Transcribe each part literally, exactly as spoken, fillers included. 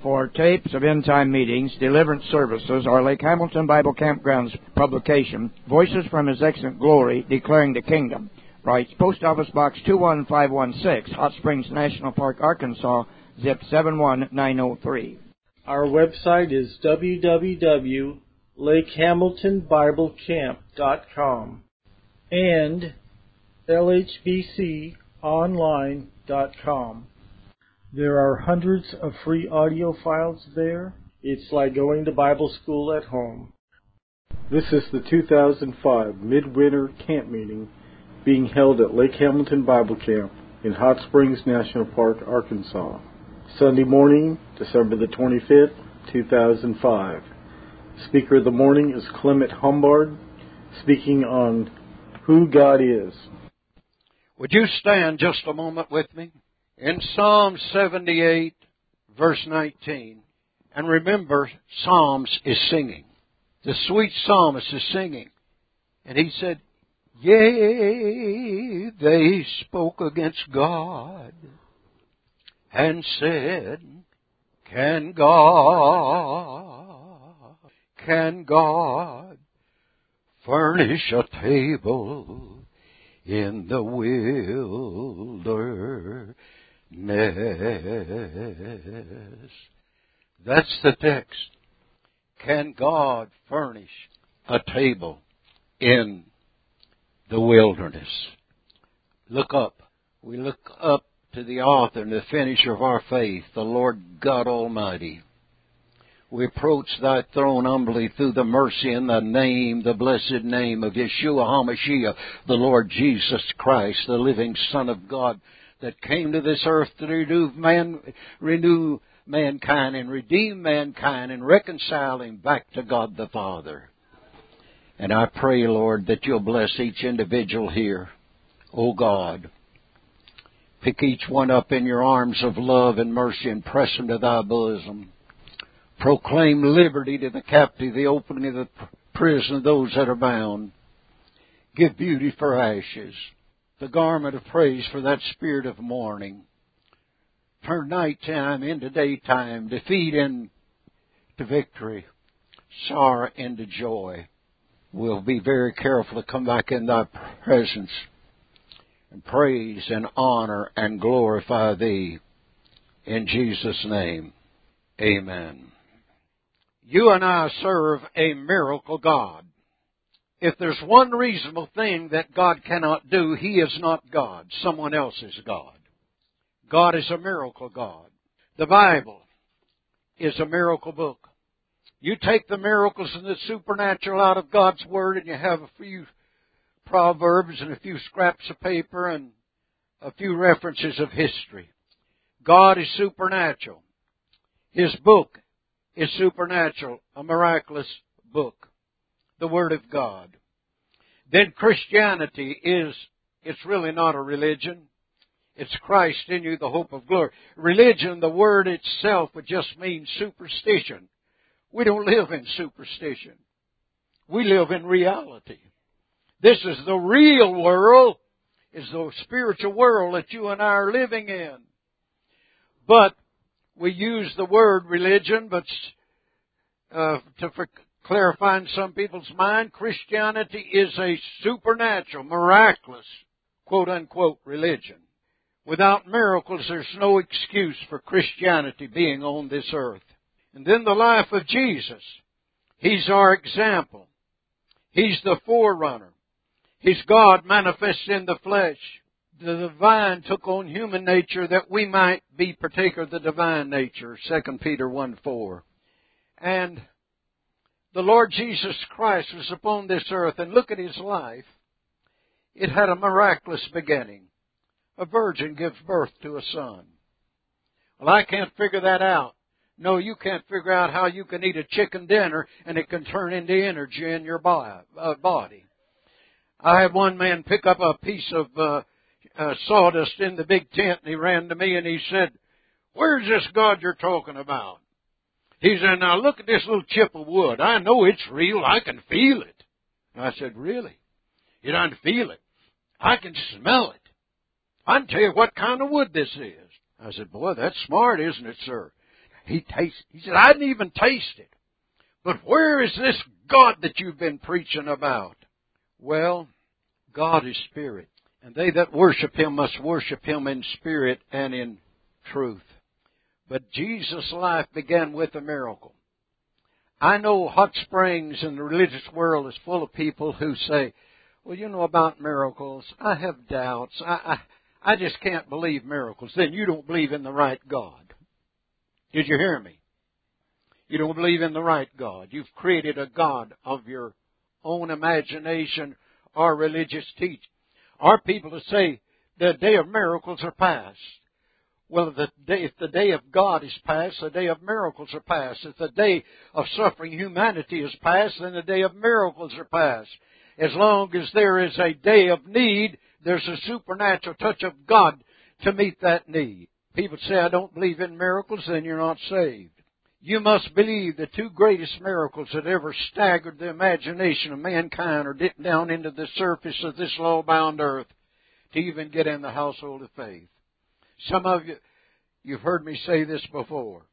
For tapes of end-time meetings, deliverance services, or Lake Hamilton Bible Campground's publication, Voices from His Excellent Glory, Declaring the Kingdom, writes Post Office Box two one five one six, Hot Springs National Park, Arkansas, zip seven one nine oh three. Our website is w w w dot lake hamilton bible camp dot com and l h b c online dot com. There are hundreds of free audio files there. It's like going to Bible school at home. This is the two thousand five Midwinter Camp Meeting being held at Lake Hamilton Bible Camp in Hot Springs National Park, Arkansas. Sunday morning, December the twenty-fifth, two thousand five. Speaker of the morning is Clement Humbard, speaking on who God is. Would you stand just a moment with me? In Psalm seventy-eight, verse nineteen, and remember, Psalms is singing. The sweet psalmist is singing. And he said, yea, they spoke against God and said, Can God, can God furnish a table in the wilderness? That's the text. Can God furnish a table in the wilderness? Look up. We look up to the author and the finisher of our faith, the Lord God Almighty. We approach thy throne humbly through the mercy and the name, the blessed name of Yeshua HaMashiach, the Lord Jesus Christ, the living Son of God, that came to this earth to renew, man, renew mankind and redeem mankind and reconcile him back to God the Father. And I pray, Lord, that you'll bless each individual here. Oh God, pick each one up in your arms of love and mercy and press them to thy bosom. Proclaim liberty to the captive, the opening of the prison of those that are bound. Give beauty for ashes, the garment of praise for that spirit of mourning. Turn nighttime into daytime, defeat into victory, sorrow into joy. We'll be very careful to come back in thy presence and praise and honor and glorify thee. In Jesus' name, amen. You and I serve a miracle God. If there's one reasonable thing that God cannot do, He is not God. Someone else is God. God is a miracle God. The Bible is a miracle book. You take the miracles and the supernatural out of God's Word and you have a few proverbs and a few scraps of paper and a few references of history. God is supernatural. His book is supernatural, a miraculous book, the Word of God. Then Christianity is, it's really not a religion. It's Christ in you, the hope of glory. Religion, the word itself, would just mean superstition. We don't live in superstition. We live in reality. This is the real world, is the spiritual world that you and I are living in. But we use the word religion, but uh, to for clarify in some people's mind, Christianity is a supernatural, miraculous, quote-unquote, religion. Without miracles, there's no excuse for Christianity being on this earth. And then the life of Jesus. He's our example. He's the forerunner. He's God manifest in the flesh. The divine took on human nature that we might be partaker of the divine nature, Second Peter one four. And the Lord Jesus Christ was upon this earth, and look at His life. It had a miraculous beginning. A virgin gives birth to a son. Well, I can't figure that out. No, you can't figure out how you can eat a chicken dinner and it can turn into energy in your body. I had one man pick up a piece of uh, uh, sawdust in the big tent, and he ran to me and he said, "Where's this God you're talking about?" He said, "Now look at this little chip of wood. I know it's real. I can feel it." And I said, "Really? You don't feel it? I can smell it. I can tell you what kind of wood this is." I said, "Boy, that's smart, isn't it, sir?" he tasted, he said, I didn't even taste it. But where is this God that you've been preaching about? Well, God is spirit, and they that worship Him must worship Him in spirit and in truth. But Jesus' life began with a miracle. I know Hot Springs and the religious world is full of people who say, well, you know about miracles. I have doubts. I, I, I just can't believe miracles. Then you don't believe in the right God. Did you hear me? You don't believe in the right God. You've created a God of your own imagination or religious teaching. Our people to say the day of miracles are past. Well, the day, if the day of God is past, the day of miracles are past. If the day of suffering humanity is past, then the day of miracles are past. As long as there is a day of need, there's a supernatural touch of God to meet that need. People say, I don't believe in miracles, then you're not saved. You must believe the two greatest miracles that ever staggered the imagination of mankind are dipped down into the surface of this law-bound earth to even get in the household of faith. Some of you, you've heard me say this before.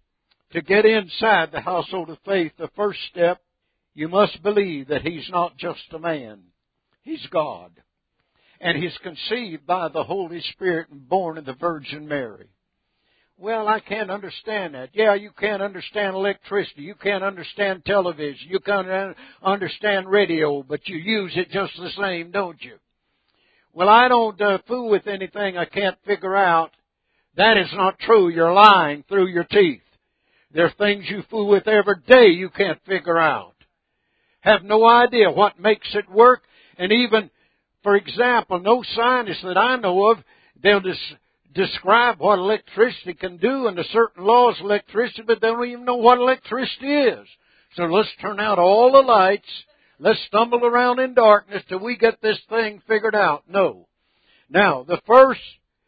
To get inside the household of faith, the first step, you must believe that He's not just a man. He's God. And He's conceived by the Holy Spirit and born of the Virgin Mary. Well, I can't understand that. Yeah, you can't understand electricity. You can't understand television. You can't understand radio, but you use it just the same, don't you? Well, I don't uh, fool with anything I can't figure out. That is not true. You're lying through your teeth. There are things you fool with every day you can't figure out. Have no idea what makes it work. And even, for example, no scientist that I know of, they'll just describe what electricity can do and the certain laws of electricity, but they don't even know what electricity is. So let's turn out all the lights. Let's stumble around in darkness till we get this thing figured out. No. Now, the first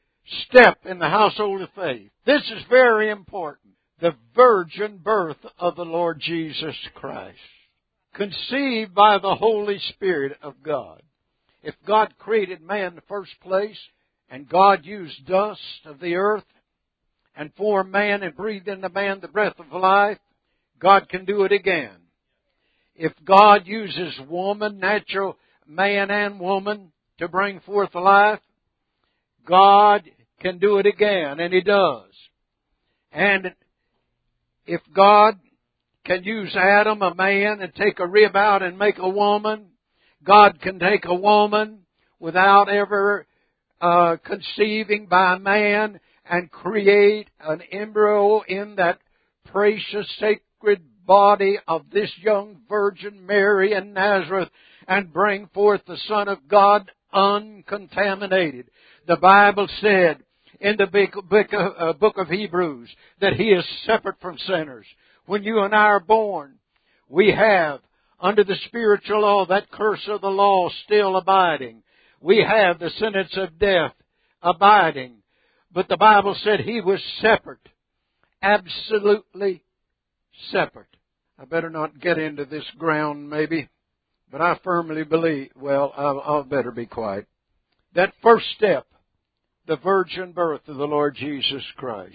step in the household of faith, this is very important. The virgin birth of the Lord Jesus Christ. Conceived by the Holy Spirit of God. If God created man in the first place, and God used dust of the earth, and formed man and breathed into man the breath of life, God can do it again. If God uses woman, natural man and woman, to bring forth life, God can do it again, and He does. And if God can use Adam, a man, and take a rib out and make a woman, God can take a woman without ever uh, conceiving by man and create an embryo in that precious, sacred body of this young Virgin Mary in Nazareth and bring forth the Son of God uncontaminated. The Bible said in the book of Hebrews that He is separate from sinners. When you and I are born, we have, under the spiritual law, that curse of the law still abiding. We have the sentence of death abiding. But the Bible said He was separate. Absolutely separate. I better not get into this ground maybe, but I firmly believe, well, I'll, I'll better be quiet. That first step, the virgin birth of the Lord Jesus Christ.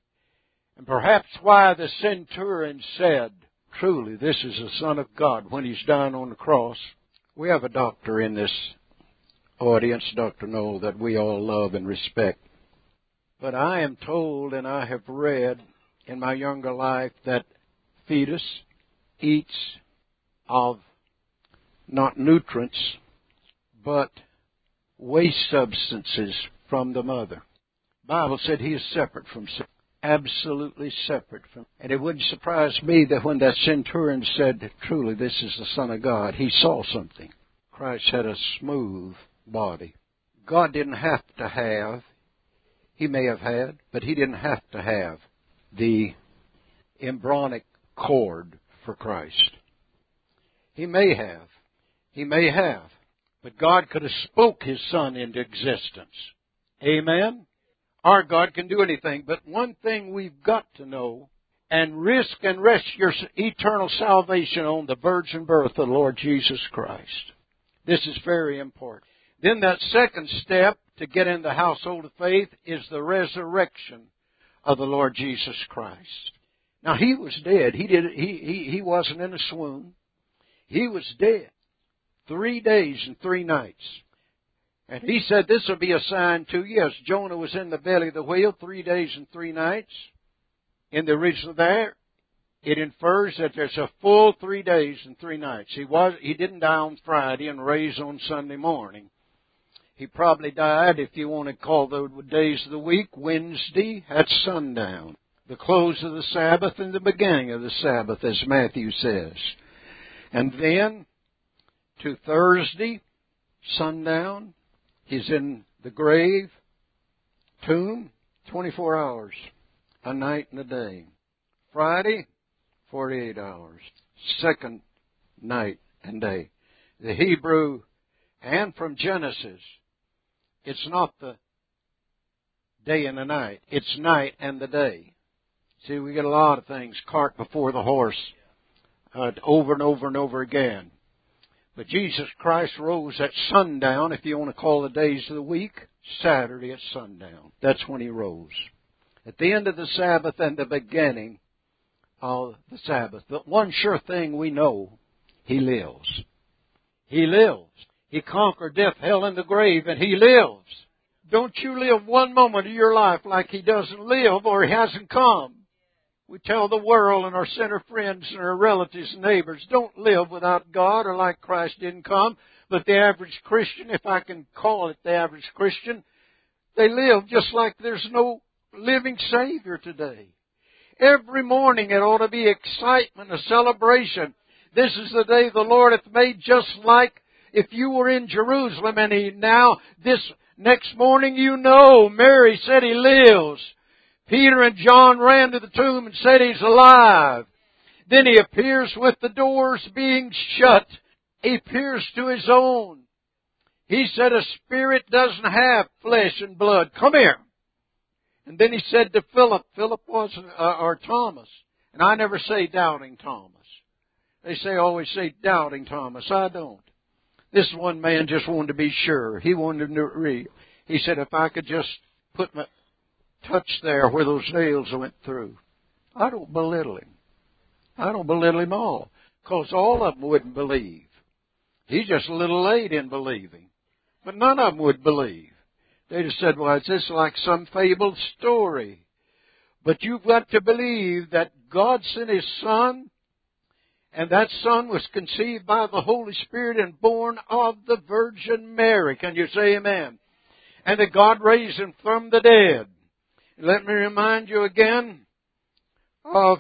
And perhaps why the centurion said, truly, this is the Son of God when He's dying on the cross. We have a doctor in this audience, Doctor Noel, that we all love and respect. But I am told, and I have read in my younger life, that fetus eats of not nutrients, but waste substances from the mother. The Bible said He is separate from sin. Absolutely separate from. And it wouldn't surprise me that when that centurion said, truly, this is the Son of God, he saw something. Christ had a smooth body. God didn't have to have, He may have had, but He didn't have to have the embryonic cord for Christ. He may have. He may have. But God could have spoke His Son into existence. Amen? Our God can do anything. But one thing we've got to know, and risk and rest your eternal salvation on the virgin birth of the Lord Jesus Christ. This is very important. Then that second step to get in the household of faith is the resurrection of the Lord Jesus Christ. Now he was dead. He did. He he he wasn't in a swoon. He was dead. Three days and three nights. And he said, this will be a sign to you. Yes, Jonah was in the belly of the whale three days and three nights. In the original there, it infers that there's a full three days and three nights. He was he didn't die on Friday and raise on Sunday morning. He probably died, if you want to call the days of the week, Wednesday at sundown. The close of the Sabbath and the beginning of the Sabbath, as Matthew says. And then, to Thursday, sundown, he's in the grave, tomb, twenty-four hours, a night and a day. Friday, forty-eight hours, second night and day. The Hebrew, and from Genesis, it's not the day and the night, it's night and the day. See, we get a lot of things, cart before the horse, uh, over and over and over again. But Jesus Christ rose at sundown, if you want to call the days of the week, Saturday at sundown. That's when He rose. At the end of the Sabbath and the beginning of the Sabbath. But one sure thing we know, He lives. He lives. He conquered death, hell, and the grave, and He lives. Don't you live one moment of your life like He doesn't live or He hasn't come. We tell the world and our sinner friends and our relatives and neighbors, don't live without God or like Christ didn't come. But the average Christian, if I can call it the average Christian, they live just like there's no living Savior today. Every morning it ought to be excitement, a celebration. This is the day the Lord hath made, just like if you were in Jerusalem and He now, this next morning, you know, Mary said He lives. Peter and John ran to the tomb and said He's alive. Then He appears with the doors being shut. He appears to His own. He said a spirit doesn't have flesh and blood. Come here. And then He said to Philip, Philip wasn't, uh, or Thomas, and I never say doubting Thomas. They say, always say doubting Thomas. I don't. This one man just wanted to be sure. He wanted to know real. He said, if I could just put my touch there where those nails went through. I don't belittle Him. I don't belittle Him all. Because all of them wouldn't believe. He's just a little late in believing. But none of them would believe. They'd have said, well, it's just like some fabled story. But you've got to believe that God sent His Son, and that Son was conceived by the Holy Spirit and born of the Virgin Mary. Can you say amen? And that God raised Him from the dead. Let me remind you again of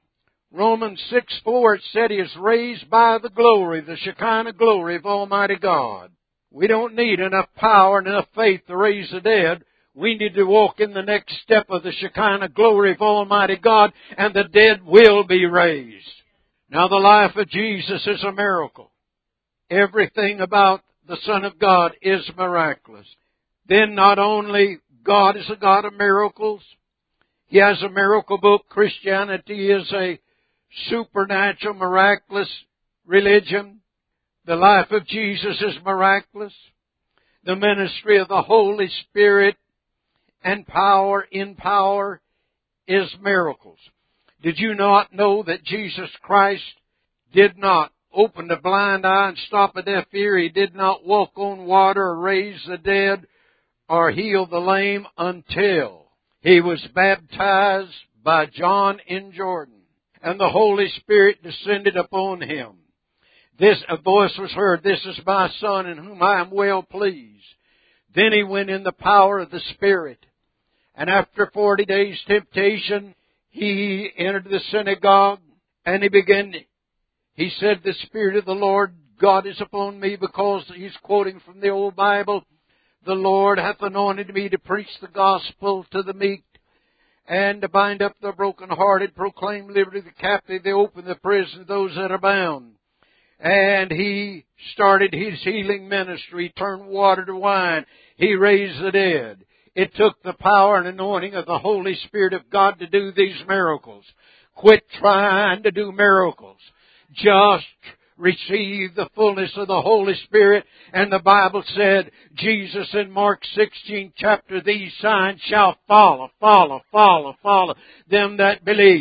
Romans six four. It said He is raised by the glory, the Shekinah glory of Almighty God. We don't need enough power and enough faith to raise the dead. We need to walk in the next step of the Shekinah glory of Almighty God, and the dead will be raised. Now, the life of Jesus is a miracle. Everything about the Son of God is miraculous. Then not only God is a God of miracles, He has a miracle book. Christianity is a supernatural, miraculous religion. The life of Jesus is miraculous. The ministry of the Holy Spirit and power in power is miracles. Did you not know that Jesus Christ did not open the blind eye and stop a deaf ear? He did not walk on water or raise the dead or heal the lame until He was baptized by John in Jordan, and the Holy Spirit descended upon Him. This, a voice was heard, this is my Son in whom I am well pleased. Then He went in the power of the Spirit. And after forty days' temptation, He entered the synagogue and He began, He said, the Spirit of the Lord God is upon me, because He's quoting from the old Bible. The Lord hath anointed me to preach the gospel to the meek, and to bind up the brokenhearted, proclaim liberty to the captive, to open the prison to those that are bound. And He started His healing ministry, turned water to wine. He raised the dead. It took the power and anointing of the Holy Spirit of God to do these miracles. Quit trying to do miracles. Just receive the fullness of the Holy Spirit. And the Bible said, Jesus in Mark sixteen chapter, these signs shall follow, follow, follow, follow them that believe.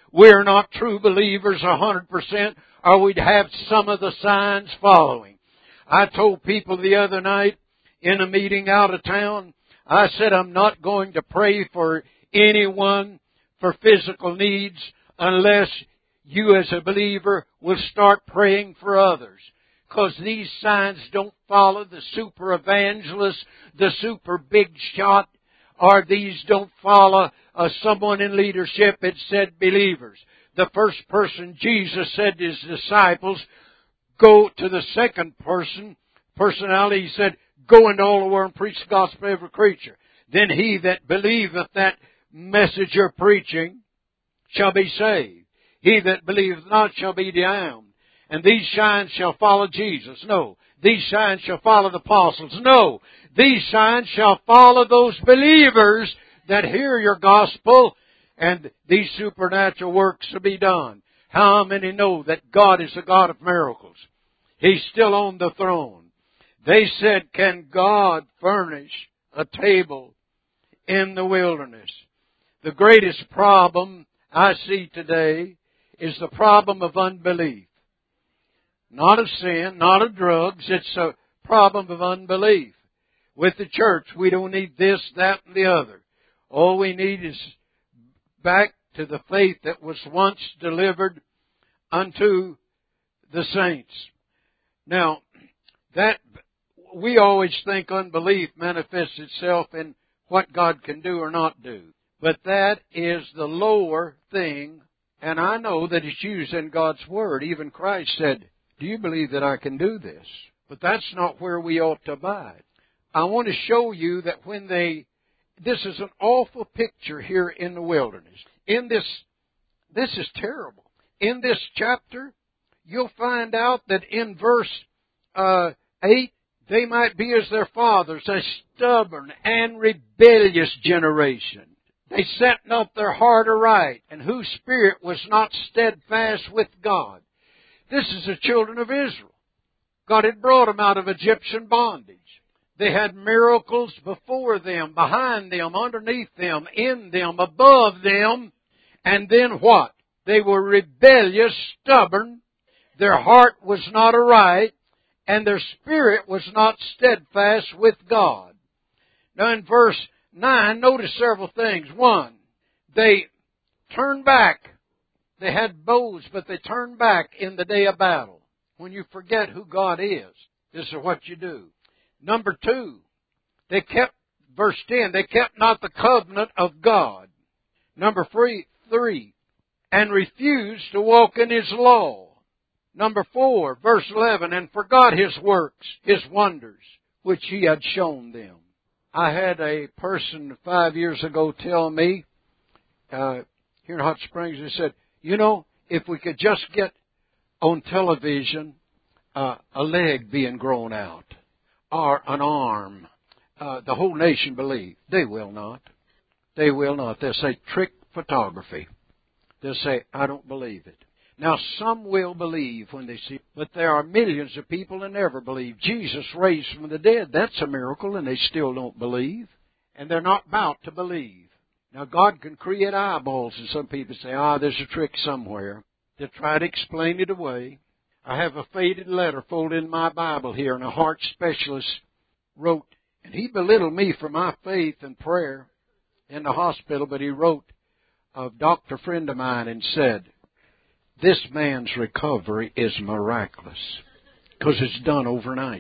we're not true believers a hundred percent, or we'd have some of the signs following. I told people the other night in a meeting out of town, I said I'm not going to pray for anyone for physical needs unless you as a believer will start praying for others. Because these signs don't follow the super evangelist, the super big shot, or these don't follow uh, someone in leadership. It said believers. The first person Jesus said to His disciples, go to the second person, personality, He said, go into all the world and preach the gospel to every creature. Then he that believeth that message you're preaching shall be saved. He that believeth not shall be damned. And these signs shall follow Jesus. No. These signs shall follow the apostles. No. These signs shall follow those believers that hear your gospel, and these supernatural works will be done. How many know that God is a God of miracles? He's still on the throne. They said, can God furnish a table in the wilderness? The greatest problem I see today is the problem of unbelief. Not of sin, not of drugs. It's a problem of unbelief. With the church, we don't need this, that, and the other. All we need is back to the faith that was once delivered unto the saints. Now, that we always think unbelief manifests itself in what God can do or not do. But that is the lower thing, and I know that it's used in God's Word. Even Christ said, do you believe that I can do this? But that's not where we ought to abide. I want to show you that when they, this is an awful picture here in the wilderness. In this, this is terrible. In this chapter, you'll find out that in verse uh, eight, they might be as their fathers, a stubborn and rebellious generation. They set not their heart aright, and whose spirit was not steadfast with God. This is the children of Israel. God had brought them out of Egyptian bondage. They had miracles before them, behind them, underneath them, in them, above them. And then what? They were rebellious, stubborn. Their heart was not aright, and their spirit was not steadfast with God. Now in verse nine, notice several things. One, they turned back. They had bows, but they turned back in the day of battle. When you forget who God is, this is what you do. Number two, they kept, verse ten, they kept not the covenant of God. Number three, three, and refused to walk in His law. Number four, verse eleven, and forgot His works, His wonders, which He had shown them. I had a person five years ago tell me, uh, here in Hot Springs, he said, you know, if we could just get on television uh, a leg being grown out or an arm, uh, the whole nation believe. They will not. They will not. They'll say trick photography. They'll say, I don't believe it. Now, some will believe when they see, but there are millions of people that never believe. Jesus raised from the dead. That's a miracle, and they still don't believe. And they're not about to believe. Now, God can create eyeballs, and some people say, ah, there's a trick somewhere. They'll try to explain it away. I have a faded letter folded in my Bible here, and a heart specialist wrote, and he belittled me for my faith and prayer in the hospital, but he wrote a doctor friend of mine and said, this man's recovery is miraculous, because it's done overnight,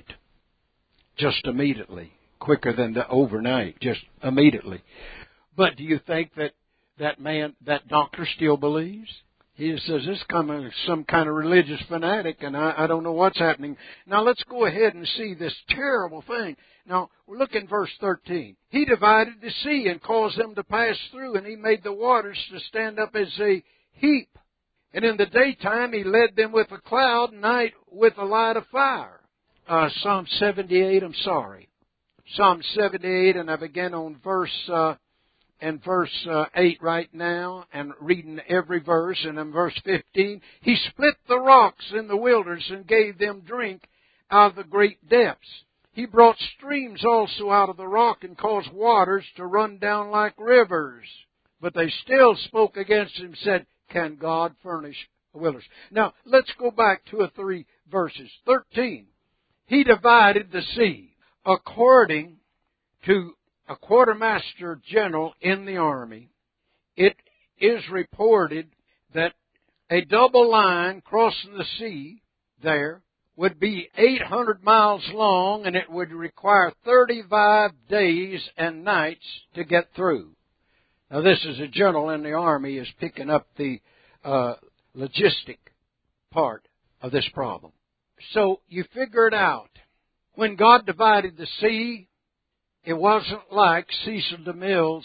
just immediately, quicker than the overnight, just immediately. But do you think that that man, that doctor still believes? He says, this is coming some kind of religious fanatic, and I, I don't know what's happening. Now, let's go ahead and see this terrible thing. Now, look in verse thirteen. He divided the sea and caused them to pass through, and He made the waters to stand up as a heap. And in the daytime He led them with a cloud, night with a light of fire. Uh, Psalm seventy-eight, I'm sorry. Psalm seventy-eight, and I begin on verse... Uh, And verse uh, eight right now, and reading every verse, and in verse fifteen, He split the rocks in the wilderness and gave them drink out of the great depths. He brought streams also out of the rock and caused waters to run down like rivers. But they still spoke against Him, said, can God furnish a wilderness. Now, let's go back two or three verses. thirteen. He divided the sea according to a quartermaster general in the army. It is reported that a double line crossing the sea there would be eight hundred miles long, and it would require thirty-five days and nights to get through. Now, this is a general in the army is picking up the uh, logistic part of this problem. So you figure it out. When God divided the sea, it wasn't like Cecil DeMille's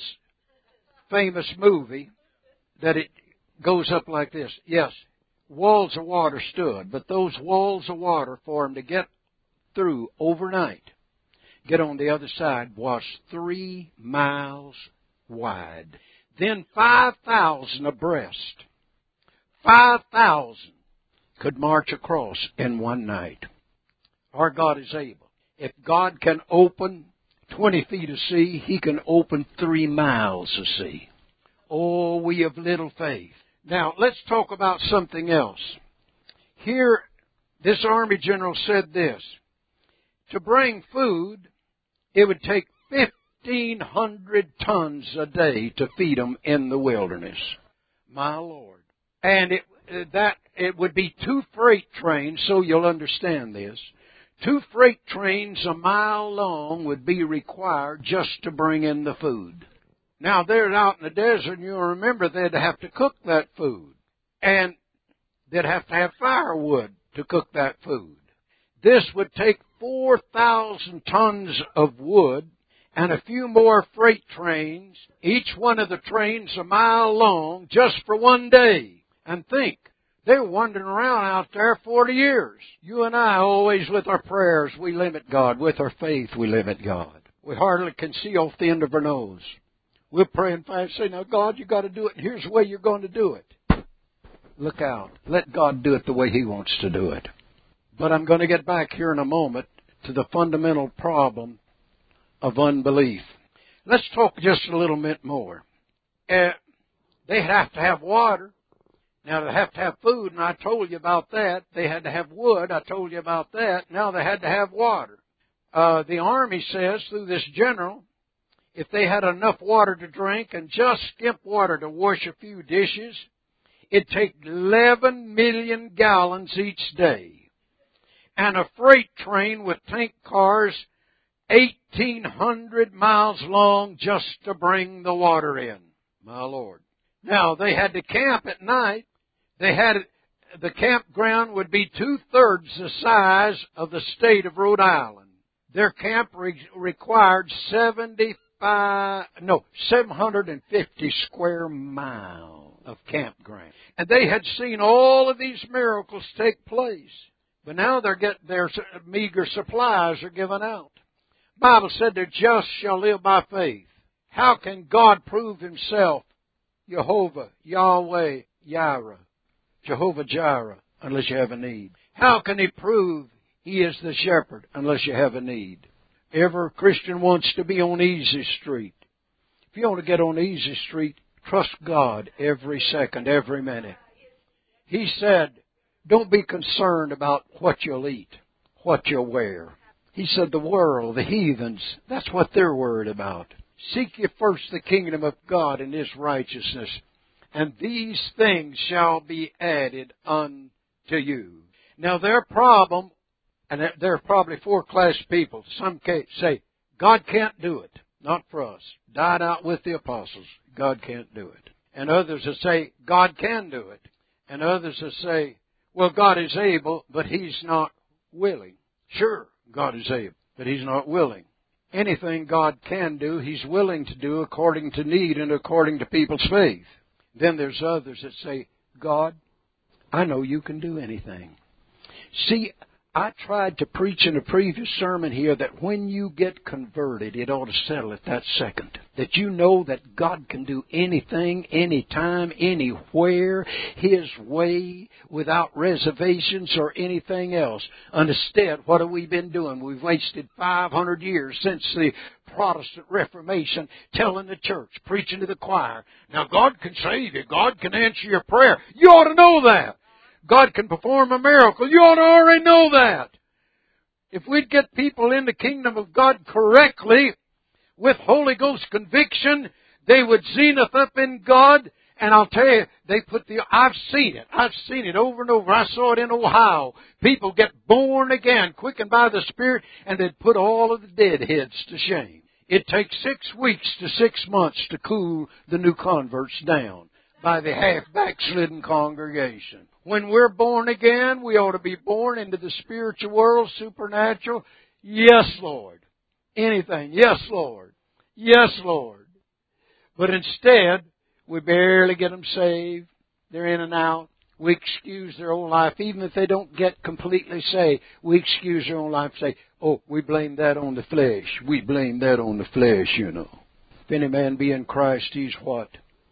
famous movie that it goes up like this. Yes, walls of water stood, but those walls of water for them to get through overnight, get on the other side, was three miles wide. Then five thousand abreast. five thousand could march across in one night. Our God is able. If God can open twenty feet of sea, He can open three miles of sea. Oh, we have little faith. Now, let's talk about something else. Here, this Army general said this. To bring food, it would take fifteen hundred tons a day to feed them in the wilderness. My Lord. And it, that, it would be two freight trains, so you'll understand this. Two freight trains a mile long would be required just to bring in the food. Now, they're out in the desert, and you'll remember they'd have to cook that food. And they'd have to have firewood to cook that food. This would take four thousand tons of wood and a few more freight trains, each one of the trains a mile long, just for one day. And think, they were wandering around out there forty years. You and I, always with our prayers, we limit God. With our faith, we limit God. We hardly can see off the end of our nose. We'll pray and fast, say, now, God, you got to do it, and here's the way you're going to do it. Look out. Let God do it the way He wants to do it. But I'm going to get back here in a moment to the fundamental problem of unbelief. Let's talk just a little bit more. Uh, they have to have water. Now, they have to have food, and I told you about that. They had to have wood. I told you about that. Now they had to have water. Uh, the Army says, through this general, if they had enough water to drink and just skimp water to wash a few dishes, it'd take eleven million gallons each day. And a freight train with tank cars eighteen hundred miles long just to bring the water in. My Lord. Now, they had to camp at night. They had, the campground would be two-thirds the size of the state of Rhode Island. Their camp re- required seventy-five, no, seven hundred fifty square miles of campground. And they had seen all of these miracles take place. But now they're getting their meager supplies are given out. The Bible said the just shall live by faith. How can God prove Himself Jehovah, Yahweh, Jireh, Jehovah Jireh, unless you have a need? How can He prove He is the shepherd unless you have a need? Every Christian wants to be on easy street. If you want to get on easy street, trust God every second, every minute. He said, don't be concerned about what you'll eat, what you'll wear. He said the world, the heathens, that's what they're worried about. Seek ye first the kingdom of God and His righteousness, and these things shall be added unto you. Now their problem, and there are probably four-class people. Some say, God can't do it. Not for us. Died out with the apostles. God can't do it. And others will say, God can do it. And others will say, well, God is able, but He's not willing. Sure, God is able, but He's not willing. Anything God can do, He's willing to do according to need and according to people's faith. Then there's others that say, God, I know You can do anything. See, I tried to preach in a previous sermon here that when you get converted, it ought to settle at that second. That you know that God can do anything, anytime, anywhere, His way, without reservations or anything else. Instead, what have we been doing? We've wasted five hundred years since the Protestant Reformation telling the church, preaching to the choir, now God can save you. God can answer your prayer. You ought to know that. God can perform a miracle. You ought to already know that. If we'd get people in the kingdom of God correctly, with Holy Ghost conviction, they would zenith up in God. And I'll tell you, they put the, I've seen it. I've seen it over and over. I saw it in Ohio. People get born again, quickened by the Spirit, and they'd put all of the deadheads to shame. It takes six weeks to six months to cool the new converts down by the half backslidden congregation. When we're born again, we ought to be born into the spiritual world, supernatural. Yes, Lord. Anything. Yes, Lord. Yes, Lord. But instead, we barely get them saved. They're in and out. We excuse their own life. Even if they don't get completely saved, we excuse their own life and say, oh, we blame that on the flesh. We blame that on the flesh, you know. If any man be in Christ, he's what?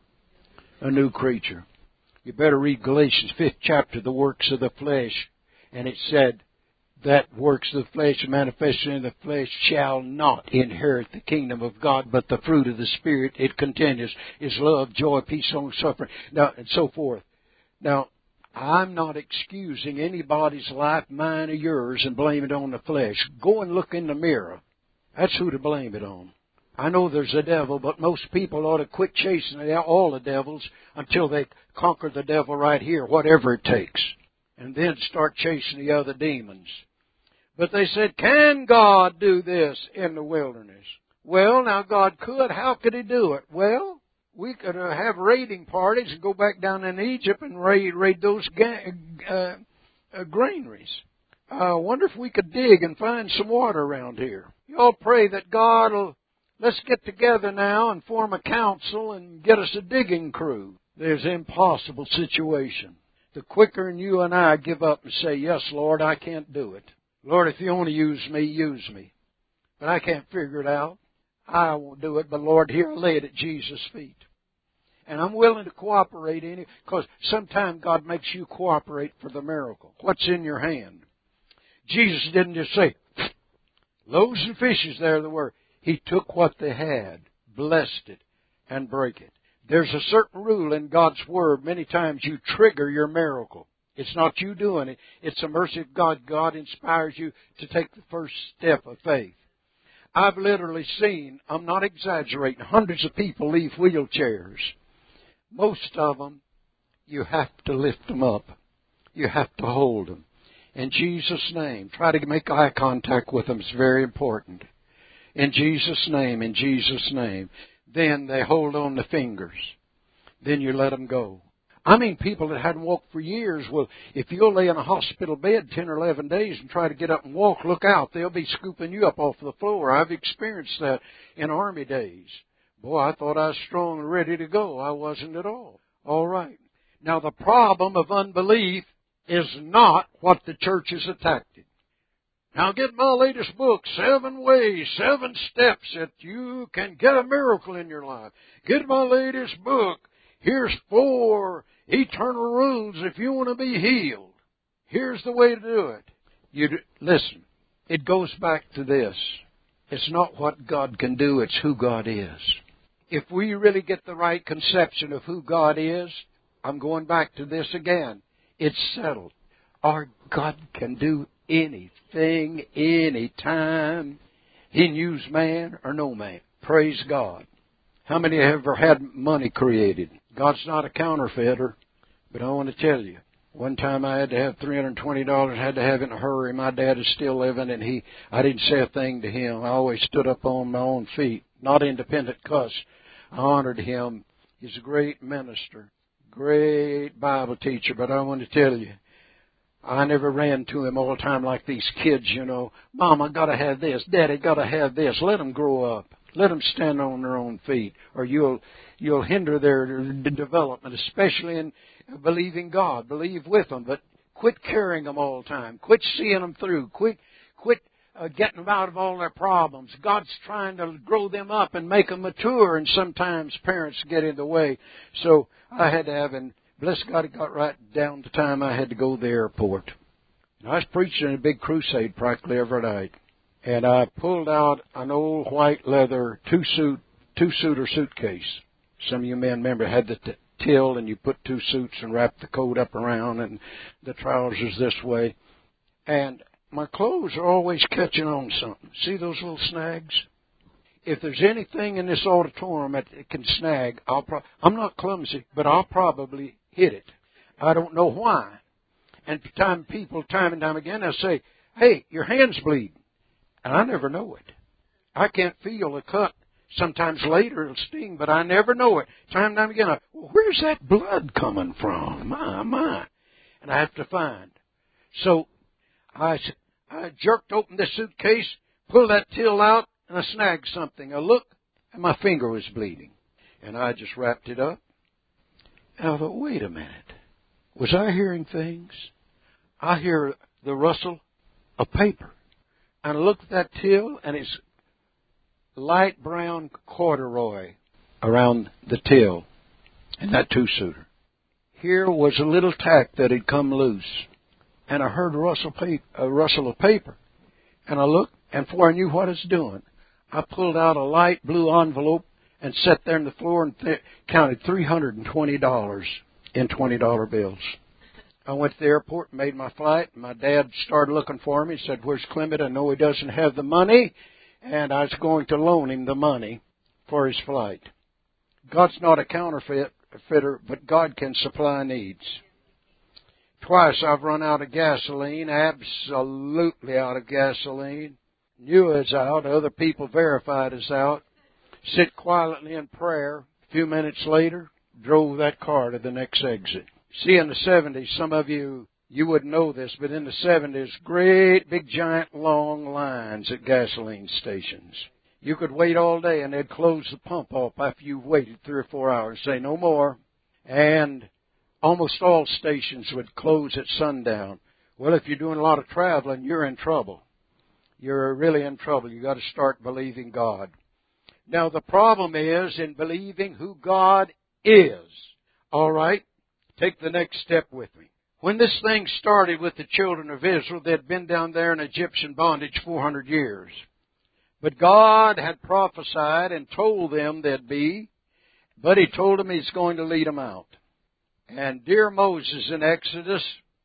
A new creature. You better read Galatians fifth chapter, the works of the flesh. And it said, that works of the flesh manifested in the flesh shall not inherit the kingdom of God, but the fruit of the Spirit, it continues, is love, joy, peace, long suffering, now, and so forth. Now, I'm not excusing anybody's life, mine or yours, and blame it on the flesh. Go and look in the mirror. That's who to blame it on. I know there's a devil, but most people ought to quit chasing all the devils until they conquer the devil right here, whatever it takes, and then start chasing the other demons. But they said, can God do this in the wilderness? Well, now God could. How could He do it? Well, we could uh, have raiding parties and go back down in Egypt and raid, raid those ga- uh, uh, granaries. I uh, wonder if we could dig and find some water around here. You all pray that God will, let's get together now and form a council and get us a digging crew. There's an impossible situation. The quicker you and I give up and say, yes, Lord, I can't do it. Lord, if you only use me, use me. But I can't figure it out. I won't do it. But Lord, here I lay it at Jesus' feet. And I'm willing to cooperate in it because sometimes God makes you cooperate for the miracle. What's in your hand? Jesus didn't just say, loaves and fishes, there they were. He took what they had, blessed it, and broke it. There's a certain rule in God's Word. Many times you trigger your miracle. It's not you doing it. It's the mercy of God. God inspires you to take the first step of faith. I've literally seen, I'm not exaggerating, hundreds of people leave wheelchairs. Most of them, you have to lift them up. You have to hold them. In Jesus' name, try to make eye contact with them. It's very important. In Jesus' name, in Jesus' name. Then they hold on the fingers. Then you let them go. I mean, people that hadn't walked for years, well, if you'll lay in a hospital bed ten or eleven days and try to get up and walk, look out. They'll be scooping you up off the floor. I've experienced that in Army days. Boy, I thought I was strong and ready to go. I wasn't at all. All right. Now, the problem of unbelief is not what the church has attacked it. Now, get my latest book, Seven Ways, Seven Steps that you can get a miracle in your life. Get my latest book. Here's four eternal rules if you want to be healed. Here's the way to do it. You do, listen, it goes back to this. It's not what God can do, it's who God is. If we really get the right conception of who God is, I'm going back to this again. It's settled. Our God can do anything, anytime. He can use man or no man. Praise God. How many have ever had money created? God's not a counterfeiter, but I want to tell you, one time I had to have three hundred twenty dollars, had to have it in a hurry. My dad is still living, and he, I didn't say a thing to him. I always stood up on my own feet, not independent cuss. I honored him. He's a great minister, great Bible teacher, but I want to tell you, I never ran to him all the time like these kids, you know. Mom, I got to have this. Daddy, got to have this. Let them grow up. Let them stand on their own feet, or you'll you'll hinder their development, especially in believing God. Believe with them, but Quit carrying them all the time. Quit seeing them through. Quit, quit uh, getting them out of all their problems. God's trying to grow them up and make them mature, and sometimes parents get in the way. So I had to have, and bless God, it got right down to time I had to go to the airport. And I was preaching in a big crusade practically every night. And I pulled out an old white leather two-suit, two-suiter suitcase. Some of you men remember it had the t- till, and you put two suits and wrapped the coat up around, and the trousers this way. And my clothes are always catching on something. See those little snags? If there's anything in this auditorium that it can snag, I'll pro- I'm not clumsy, but I'll probably hit it. I don't know why. And time people, time and time again, they'll say, "Hey, your hand's bleeding." And I never know it. I can't feel a cut. Sometimes later it'll sting, but I never know it. Time and time again, I, well, where's that blood coming from? My, my. And I have to find. So I, I jerked open this suitcase, pulled that till out, and I snagged something. I looked, and my finger was bleeding. And I just wrapped it up. And I thought, wait a minute. Was I hearing things? I hear the rustle of paper. And I looked at that till, and it's light brown corduroy around the till in that two-suiter. Here was a little tack that had come loose, and I heard a rustle, paper, a rustle of paper. And I looked, and before I knew what I was doing, I pulled out a light blue envelope and sat there on the floor and th- counted three hundred twenty dollars in twenty dollar bills. I went to the airport and made my flight. My dad started looking for me. He said, "Where's Clement? I know he doesn't have the money." And I was going to loan him the money for his flight. God's not a counterfeiter, but God can supply needs. Twice I've run out of gasoline, absolutely out of gasoline. Knew it's out. Other people verified it's out. Sit quietly in prayer. A few minutes later, drove that car to the next exit. See, in the seventies, some of you, you wouldn't know this, but in the seventies, great big giant long lines at gasoline stations. You could wait all day and they'd close the pump off after you've waited three or four hours, say no more. And almost all stations would close at sundown. Well, if you're doing a lot of traveling, you're in trouble. You're really in trouble. You've got to start believing God. Now, the problem is in believing who God is. All right? Take the next step with me. When this thing started with the children of Israel, they'd been down there in Egyptian bondage four hundred years. But God had prophesied and told them they'd be, but He told them He's going to lead them out. And dear Moses in Exodus,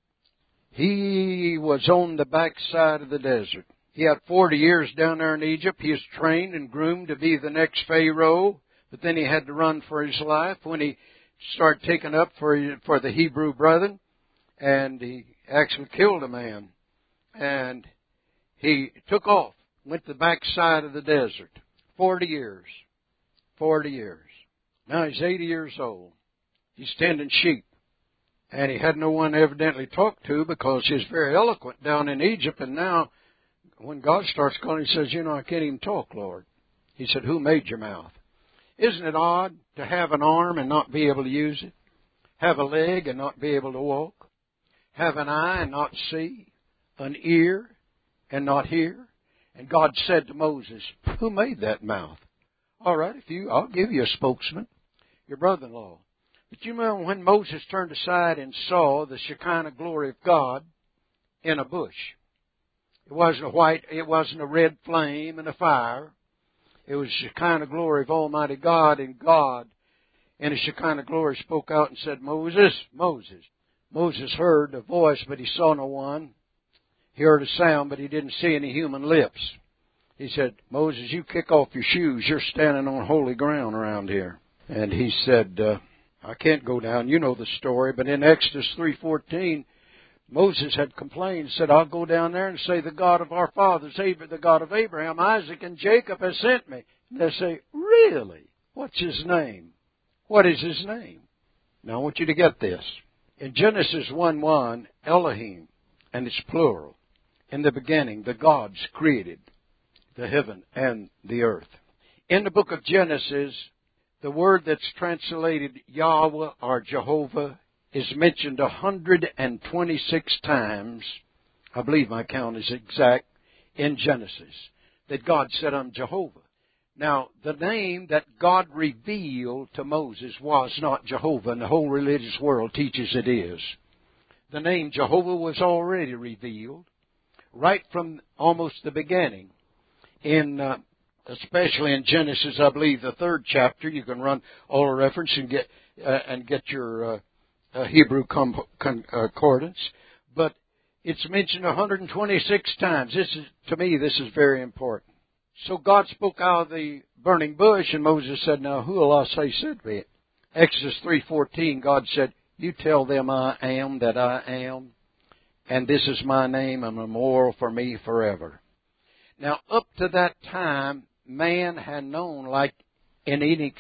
he was on the backside of the desert. He had forty years down there in Egypt. He was trained and groomed to be the next Pharaoh, but then he had to run for his life when he started taking up for for the Hebrew brethren, and he actually killed a man. And he took off, went to the backside of the desert. Forty years. Forty years. Now he's eighty years old. He's tending sheep. And he had no one evidently to talk to because he's very eloquent down in Egypt. And now when God starts calling, he says, "You know, I can't even talk, Lord." He said, "Who made your mouth?" Isn't it odd to have an arm and not be able to use it? Have a leg and not be able to walk? Have an eye and not see? An ear and not hear? And God said to Moses, "Who made that mouth?" All right, if you, I'll give you a spokesman, your brother-in-law. But you remember when Moses turned aside and saw the Shekinah glory of God in a bush. It wasn't a white, it wasn't a red flame and a fire. It was the Shekinah glory of Almighty God, and God in the Shekinah glory spoke out and said, "Moses, Moses." Moses heard a voice, but he saw no one. He heard a sound, but he didn't see any human lips. He said, "Moses, you kick off your shoes. You're standing on holy ground around here." And he said, uh, "I can't go down." You know the story, but in Exodus three fourteen, Moses had complained, said, "I'll go down there and say, the God of our fathers, the God of Abraham, Isaac, and Jacob has sent me." And they say, "Really? What's his name? What is his name?" Now I want you to get this. In Genesis one one, Elohim, and it's plural. In the beginning, the gods created the heaven and the earth. In the book of Genesis, the word that's translated Yahweh or Jehovah is mentioned one hundred twenty-six times. I believe my count is exact in Genesis. That God said, I'm Jehovah. Now, the name that God revealed to Moses was not Jehovah, and the whole religious world teaches it is. The name Jehovah was already revealed right from almost the beginning. In, uh, especially in Genesis, I believe, the third chapter, you can run all the reference and get uh, and get your uh, uh, Hebrew com- concordance. But it's mentioned one hundred twenty-six times. This is, to me, this is very important. So God spoke out of the burning bush, and Moses said, now who will I say sent me? Exodus three fourteen, God said, you tell them I am that I am, and this is my name, a memorial for me forever. Now, up to that time, man had known, like in Enoch's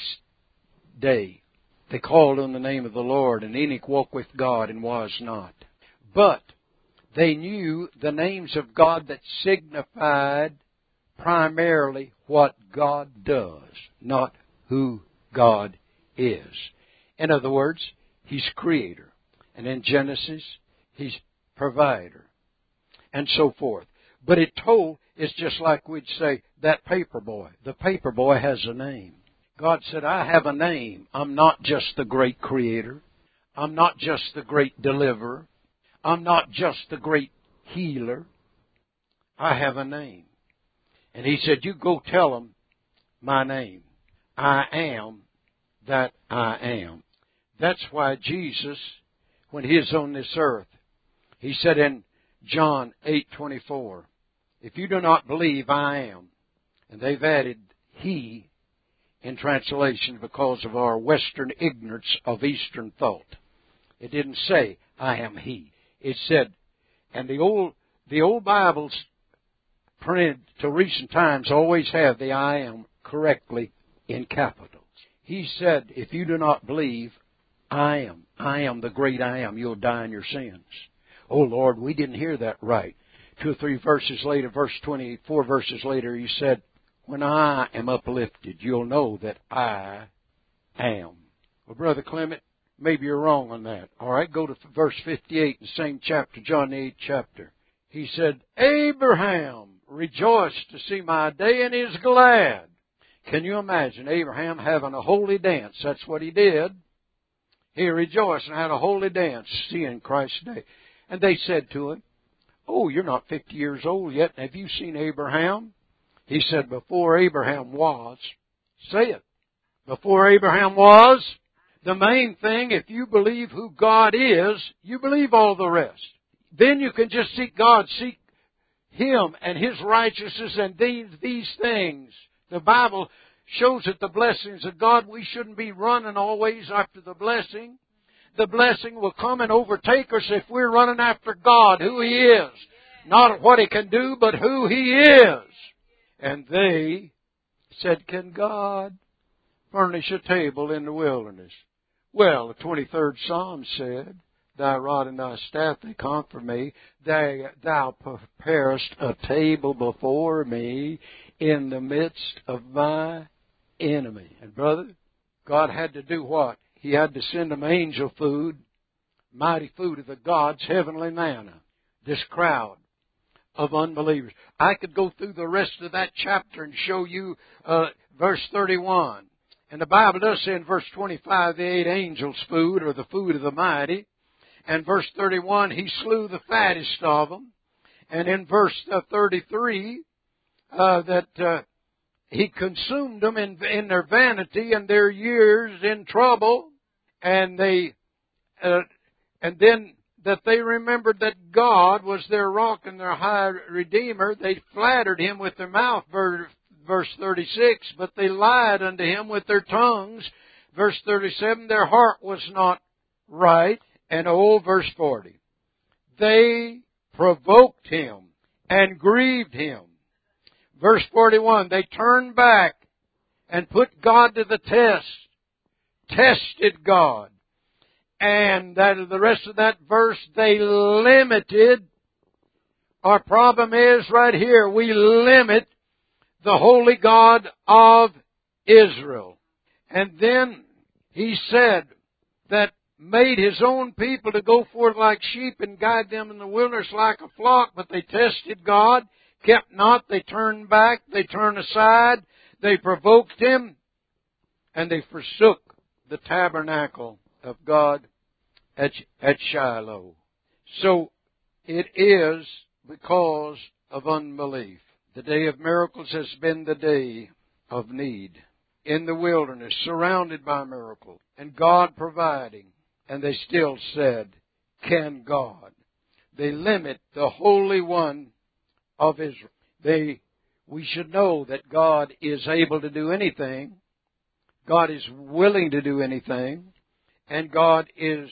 day, they called on the name of the Lord, and Enoch walked with God and was not. But they knew the names of God that signified primarily what God does, not who God is. In other words, He's creator. And in Genesis, He's provider. And so forth. But it told, it's just like we'd say, that paper boy. The paper boy has a name. God said, I have a name. I'm not just the great creator. I'm not just the great deliverer. I'm not just the great healer. I have a name. And He said, you go tell them my name. I am that I am. That's why Jesus, when He is on this earth, He said in John eight twenty-four, if you do not believe I am, and they've added He in translation because of our Western ignorance of Eastern thought. It didn't say, I am He. It said, and the old, the old Bibles printed to recent times always have the I am correctly in capitals. He said, if you do not believe, I am. I am the great I am. You'll die in your sins. Oh, Lord, we didn't hear that right. Two or three verses later, verse twenty-four verses later, He said, when I am uplifted, you'll know that I am. Well, Brother Clement, maybe you're wrong on that. All right, go to verse fifty-eight in the same chapter, John the eighth chapter. He said, Abraham rejoiced to see my day and is glad. Can you imagine Abraham having a holy dance? That's what he did. He rejoiced and had a holy dance, seeing Christ's day. And they said to him, oh, you're not fifty years old yet. Have you seen Abraham? He said, before Abraham was. Say it. Before Abraham was. The main thing, if you believe who God is, you believe all the rest. Then you can just seek God, seek Him and His righteousness and these, these things. The Bible shows that the blessings of God, we shouldn't be running always after the blessing. The blessing will come and overtake us if we're running after God, who He is. Not what He can do, but who He is. And they said, can God furnish a table in the wilderness? Well, the twenty-third Psalm said, thy rod and thy staff, they comfort me. Thou, thou preparest a table before me in the midst of my enemy. And brother, God had to do what? He had to send them angel food, mighty food of the gods, heavenly manna. This crowd of unbelievers. I could go through the rest of that chapter and show you uh, verse thirty-one. And the Bible does say in verse twenty-five, they ate angels' food, or the food of the mighty. And verse thirty-one, He slew the fattest of them. And in verse uh, thirty-three, uh, that uh, He consumed them in, in their vanity and their years in trouble. And they, uh, and then that they remembered that God was their rock and their high redeemer. They flattered Him with their mouth, verse thirty-six, but they lied unto Him with their tongues. Verse thirty-seven, their heart was not right. And oh, verse forty, they provoked Him and grieved Him. Verse forty-one, they turned back and put God to the test, tested God. And that the rest of that verse, they limited. Our problem is right here, we limit the holy God of Israel. And then He said that made His own people to go forth like sheep and guide them in the wilderness like a flock, but they tested God, kept not, they turned back, they turned aside, they provoked Him, and they forsook the tabernacle of God at, at Shiloh. So it is because of unbelief. The day of miracles has been the day of need. In the wilderness, surrounded by miracles, and God providing. And they still said, can God? They limit the Holy One of Israel. They, we should know that God is able to do anything. God is willing to do anything. And God is,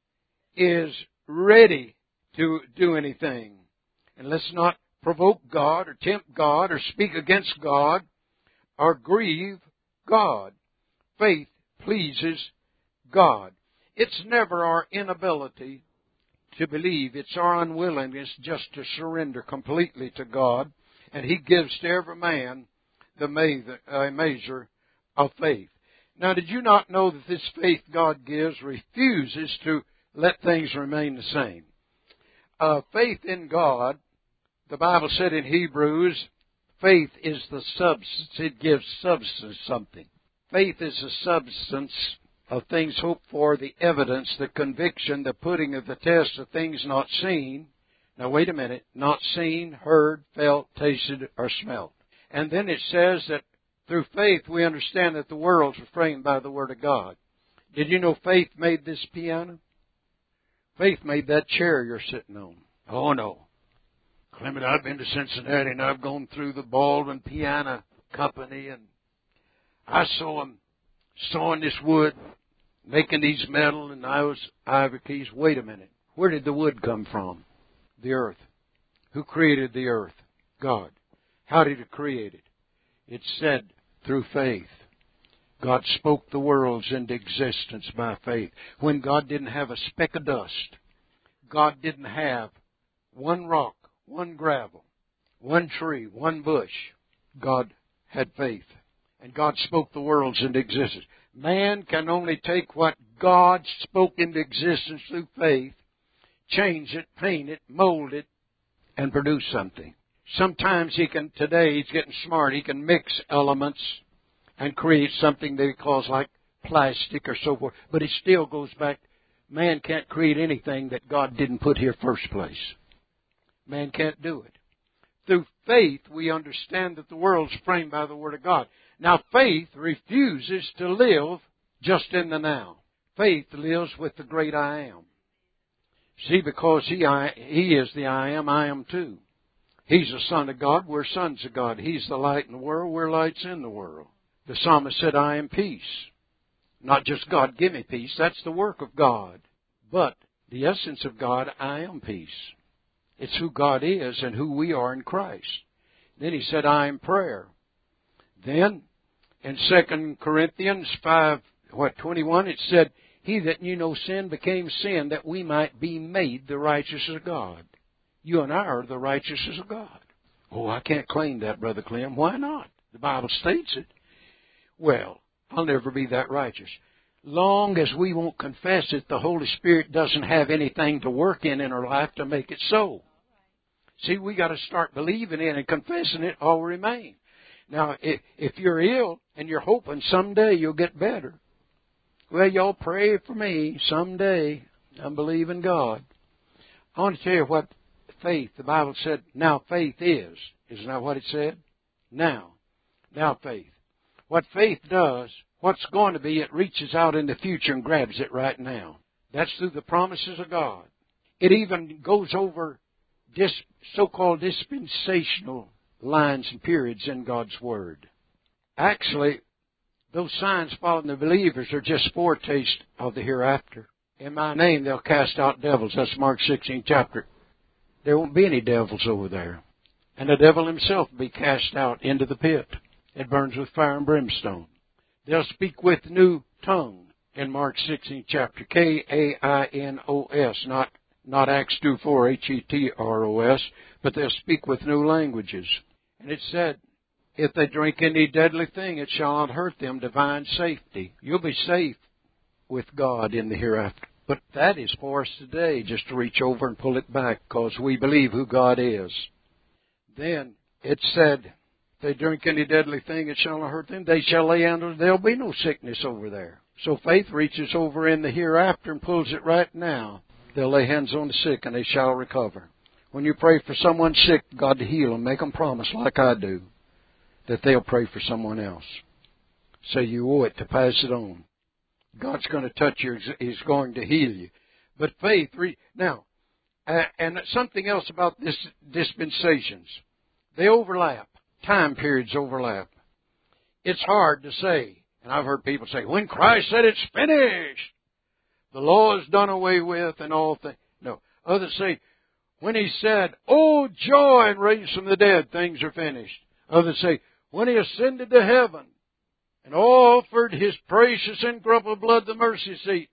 is ready to do anything. And let's not provoke God or tempt God or speak against God or grieve God. Faith pleases God. It's never our inability to believe. It's our unwillingness just to surrender completely to God. And He gives to every man the measure of faith. Now, did you not know that this faith God gives refuses to let things remain the same? Uh, faith in God, the Bible said in Hebrews, faith is the substance. It gives substance something. Faith is the substance of things hoped for, the evidence, the conviction, the putting of the test of things not seen. Now wait a minute. Not seen, heard, felt, tasted, or smelt. And then it says that through faith we understand that the worlds were framed by the Word of God. Did you know faith made this piano? Faith made that chair you're sitting on. Oh no. Clement, I've been to Cincinnati and I've gone through the Baldwin Piano Company and I saw them sawing this wood, making these metal and I was ivory keys. Wait a minute. Where did the wood come from? The earth. Who created the earth? God. How did He create it? It said through faith. God spoke the worlds into existence by faith. When God didn't have a speck of dust, God didn't have one rock, one gravel, one tree, one bush. God had faith. And God spoke the worlds into existence. Man can only take what God spoke into existence through faith, change it, paint it, mold it, and produce something. Sometimes he can, today he's getting smart, he can mix elements and create something that he calls like plastic or so forth. But it still goes back, man can't create anything that God didn't put here first place. Man can't do it. Through faith, we understand that the world's framed by the Word of God. Now, faith refuses to live just in the now. Faith lives with the great I Am. See, because he, I, he is the I Am, I am too. He's the Son of God, we're sons of God. He's the light in the world, we're lights in the world. The psalmist said, I am peace. Not just God, give me peace. That's the work of God. But the essence of God, I am peace. It's who God is and who we are in Christ. Then he said, I am prayer. Then, in Second Corinthians five, what, twenty-one, it said, He that knew no sin became sin, that we might be made the righteousness of God. You and I are the righteousness of God. Oh, I can't claim that, Brother Clem. Why not? The Bible states it. Well, I'll never be that righteous. Long as we won't confess it, the Holy Spirit doesn't have anything to work in in our life to make it so. See, we got to start believing it and confessing it, all remain. Now, if, if you're ill and you're hoping someday you'll get better, well, y'all pray for me someday. I believe in God. I want to tell you what faith, the Bible said, now faith is. Isn't that what it said? Now. Now faith. What faith does, what's going to be, it reaches out in the future and grabs it right now. That's through the promises of God. It even goes over this so-called dispensational lines and periods in God's Word. Actually, those signs following the believers are just foretaste of the hereafter. In my name they'll cast out devils. That's Mark sixteen chapter. There won't be any devils over there. And the devil himself will be cast out into the pit. It burns with fire and brimstone. They'll speak with new tongue in Mark sixteen chapter. K A I N O S, not, not Acts two four, H E T R O S, but they'll speak with new languages. And it said, if they drink any deadly thing, it shall not hurt them. Divine safety. You'll be safe with God in the hereafter. But that is for us today, just to reach over and pull it back, because we believe who God is. Then it said, if they drink any deadly thing, it shall not hurt them. They shall lay hands on them. There'll be no sickness over there. So faith reaches over in the hereafter and pulls it right now. They'll lay hands on the sick and they shall recover. When you pray for someone sick, God to heal them, make them promise like I do, that they'll pray for someone else. Say you owe it to pass it on. God's going to touch you. He's going to heal you. But faith, re- now, uh, and something else about this dispensations. They overlap. Time periods overlap. It's hard to say. And I've heard people say, when Christ said it's finished, the law is done away with and all things. No. Others say, when He said, oh, joy and raised from the dead, things are finished. Others say, when He ascended to heaven and offered His precious incorruptible blood, the mercy seat,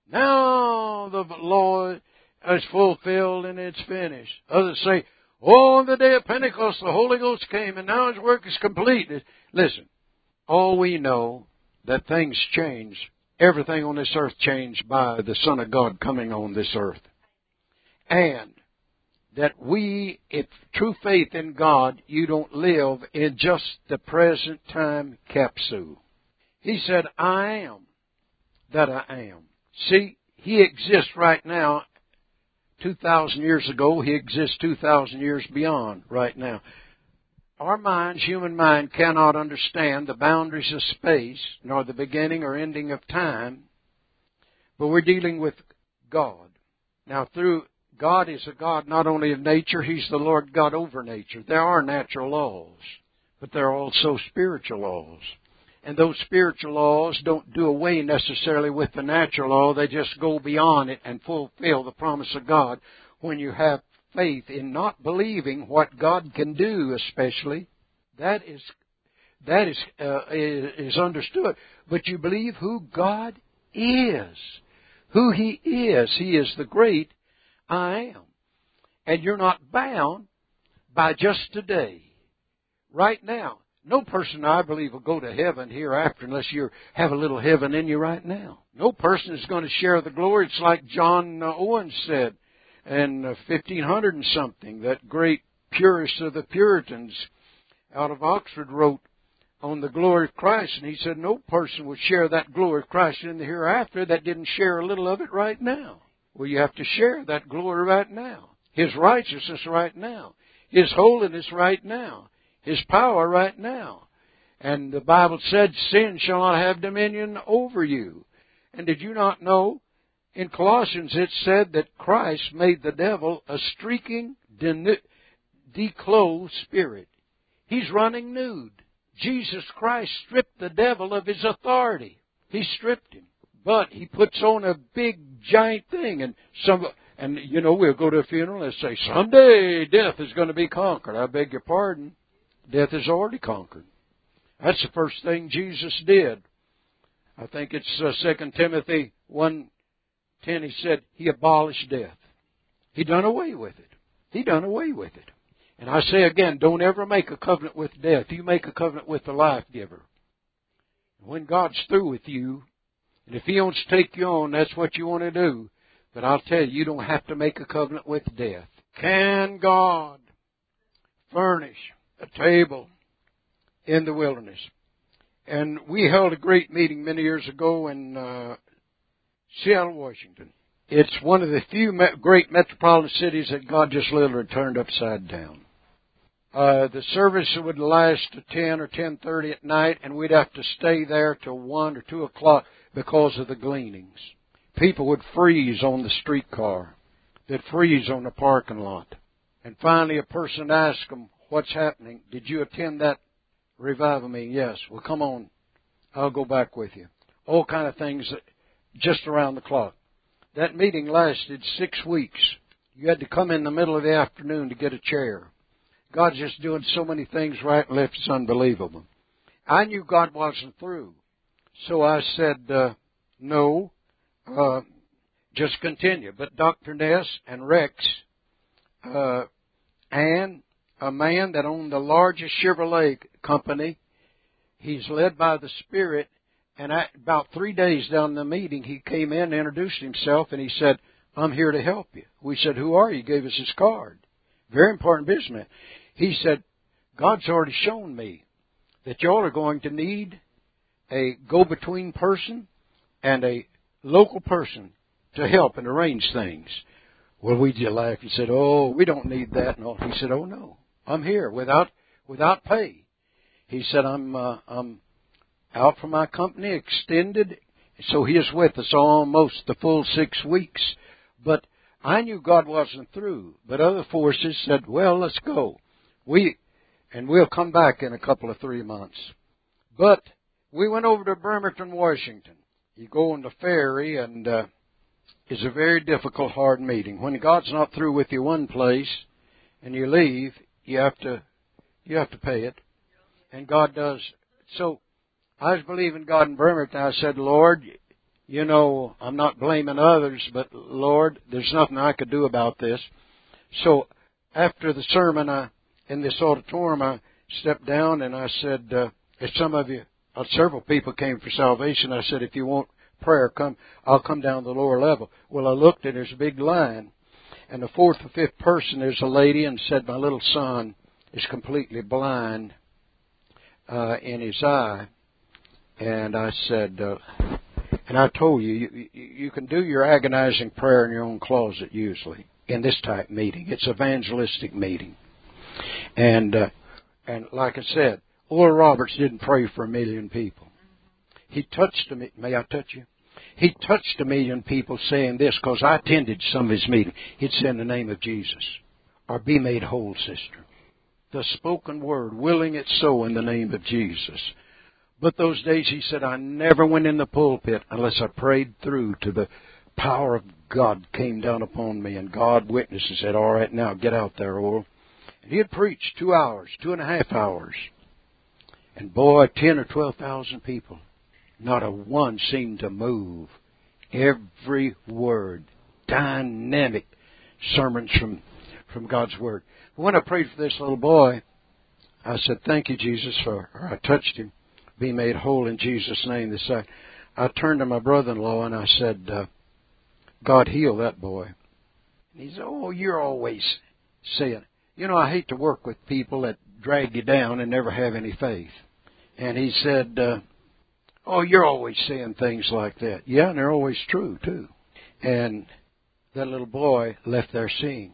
now the law is fulfilled and it's finished. Others say, oh, on the day of Pentecost, the Holy Ghost came and now His work is complete. Listen, all we know that things change. Everything on this earth changed by the Son of God coming on this earth. And that we, if true faith in God, you don't live in just the present time capsule. He said, I am that I am. See, He exists right now. two thousand years ago, He exists two thousand years beyond right now. Our minds, human mind, cannot understand the boundaries of space, nor the beginning or ending of time, but we're dealing with God. Now, through God is a God not only of nature, He's the Lord God over nature. There are natural laws, but there are also spiritual laws. And those spiritual laws don't do away necessarily with the natural law. They just go beyond it and fulfill the promise of God when you have faith in not believing what God can do, especially. That is that is uh, is understood. But you believe who God is, who He is. He is the great I am. And you're not bound by just today. Right now. No person, I believe, will go to heaven hereafter unless you have a little heaven in you right now. No person is going to share the glory. It's like John Owen said in fifteen hundred and something, that great purist of the Puritans out of Oxford wrote on the glory of Christ. And he said no person would share that glory of Christ in the hereafter that didn't share a little of it right now. Well, you have to share that glory right now. His righteousness right now. His holiness right now. His power right now. And the Bible said, sin shall not have dominion over you. And did you not know? In Colossians it said that Christ made the devil a streaking, declothed spirit. He's running nude. Jesus Christ stripped the devil of his authority. He stripped him. But He puts on a big, giant thing. And some, and you know, we'll go to a funeral and say, someday death is going to be conquered. I beg your pardon. Death is already conquered. That's the first thing Jesus did. I think it's uh, Second Timothy one ten. He said He abolished death. He done away with it. He done away with it. And I say again, don't ever make a covenant with death. You make a covenant with the life giver. When God's through with you, and if He wants to take you on, that's what you want to do. But I'll tell you, you don't have to make a covenant with death. Can God furnish a table in the wilderness? And we held a great meeting many years ago in uh, Seattle, Washington. It's one of the few me- great metropolitan cities that God just literally turned upside down. Uh, the service would last to ten or ten thirty at night, and we'd have to stay there till one or two o'clock because of the gleanings. People would freeze on the streetcar. They'd freeze on the parking lot. And finally a person asked them, what's happening? Did you attend that revival meeting? Yes. Well, come on. I'll go back with you. All kind of things just around the clock. That meeting lasted six weeks. You had to come in the middle of the afternoon to get a chair. God's just doing so many things right and left. It's unbelievable. I knew God wasn't through. So I said, uh, no, uh, just continue. But Doctor Ness and Rex, uh, and a man that owned the largest Chevrolet company, he's led by the Spirit, And I, about three days down the meeting, he came in and introduced himself, and he said, I'm here to help you. We said, who are you? He gave us his card. Very important businessman. He said, God's already shown me that y'all are going to need a go-between person and a local person to help and arrange things. Well, we just laughed and said, oh, we don't need that. And all. He said, oh, no, I'm here without without pay. He said, I'm uh, I'm out from my company, extended. So he is with us almost the full six weeks. But I knew God wasn't through. But other forces said, well, let's go. We and we'll come back in a couple of three months. But we went over to Bremerton, Washington. You go on the ferry, and uh, it's a very difficult, hard meeting. When God's not through with you one place, and you leave, you have to you have to pay it, and God does. So I was believing God in Bremerton. I said, Lord, you know, I'm not blaming others, but Lord, there's nothing I could do about this. So after the sermon, I, in this auditorium, I stepped down and I said, uh, if some of you, uh, several people came for salvation, I said, if you want prayer, come, I'll come down to the lower level. Well, I looked and there's a big line. And the fourth or fifth person, there's a lady, and said, my little son is completely blind uh, in his eye. And I said, uh, and I told you, you, you can do your agonizing prayer in your own closet usually in this type meeting. It's an evangelistic meeting. And, uh, and like I said, Oral Roberts didn't pray for a million people. He touched a million. May I touch you? He touched a million people saying this, because I attended some of his meetings. He'd say, in the name of Jesus, or be made whole, sister. The spoken word, willing it so in the name of Jesus. But those days, he said, I never went in the pulpit unless I prayed through to the power of God came down upon me. And God witnessed and said, all right, now get out there, Oral. And he had preached two hours, two and a half hours. And boy, ten or twelve thousand people. Not a one seemed to move. Every word. Dynamic sermons from, from God's Word. When I prayed for this little boy, I said, thank you, Jesus, for, or I touched him, be made whole in Jesus' name. This I, I turned to my brother-in-law and I said, uh, God heal that boy. And he said, oh, you're always saying, you know, I hate to work with people that drag you down and never have any faith. And he said, uh, oh, you're always saying things like that. Yeah, and they're always true, too. And that little boy left there seeing.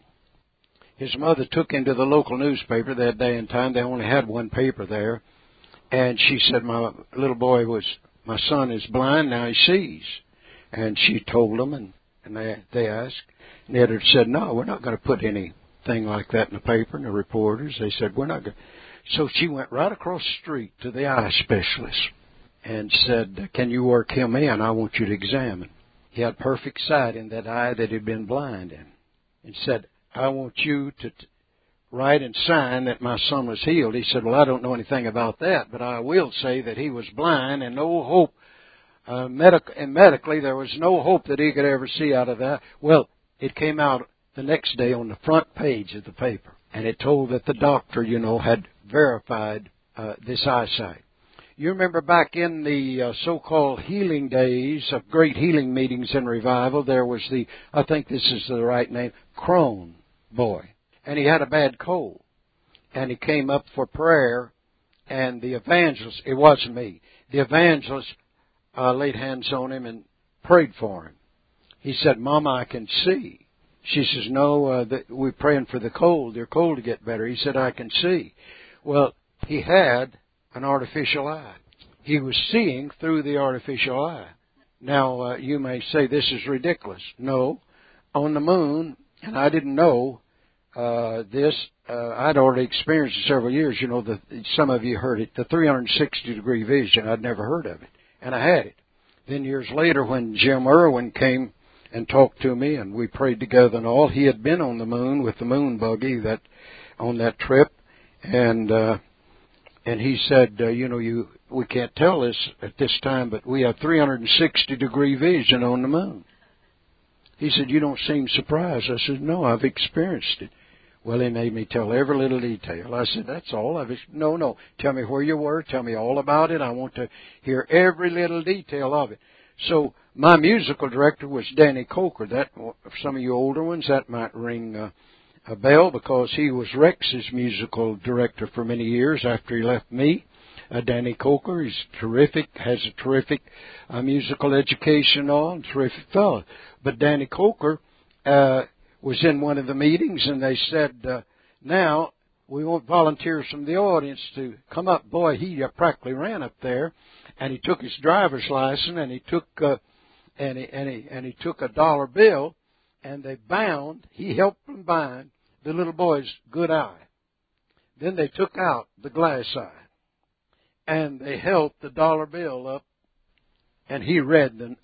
His mother took him to the local newspaper that day and time. They only had one paper there. And she said, my little boy was, my son is blind, now he sees. And she told them, and, and they, they asked. And the editor said, no, we're not going to put anything like that in the paper, and the reporters. They said, we're not going to. So she went right across the street to the eye specialist and said, can you work him in? I want you to examine. He had perfect sight in that eye that he'd been blind in. And said, I want you to t- write and sign that my son was healed. He said, well, I don't know anything about that, but I will say that he was blind and no hope. Uh, medic- and medically, there was no hope that he could ever see out of that. Well, it came out the next day on the front page of the paper. And it told that the doctor, you know, had verified uh, this eyesight. You remember back in the uh, so-called healing days of great healing meetings and revival, there was the, I think this is the right name, Crone boy. And he had a bad cold. And he came up for prayer, and the evangelist, it wasn't me, the evangelist uh, laid hands on him and prayed for him. He said, Mama, I can see. She says, no, uh, the, we're praying for the cold, your cold to get better. He said, I can see. Well, he had an artificial eye. He was seeing through the artificial eye. Now, uh, you may say this is ridiculous. No, on the moon, and I didn't know uh, this, uh, I'd already experienced it several years. You know, the, some of you heard it, the three hundred sixty degree vision. I'd never heard of it, and I had it. Then years later, when Jim Irwin came and talked to me, and we prayed together and all, he had been on the moon with the moon buggy that on that trip, and uh, and he said, uh, you know, you we can't tell this at this time, but we have three hundred sixty degree vision on the moon. He said, you don't seem surprised. I said, no, I've experienced it. Well, he made me tell every little detail. I said, that's all of it. No, no. Tell me where you were. Tell me all about it. I want to hear every little detail of it. So my musical director was Danny Coker. That, for some of you older ones, that might ring uh, a bell because he was Rex's musical director for many years after he left me. Uh, Danny Coker, he's terrific, has a terrific uh, musical education on, terrific fellow. But Danny Coker uh, was in one of the meetings, and they said, uh, now we want volunteers from the audience to come up. Boy, he uh, practically ran up there, and he took his driver's license, and he took uh, and he and he and he took a dollar bill, and they bound. He helped them bind the little boy's good eye. Then they took out the glass eye. And they held the dollar bill up, and he read the,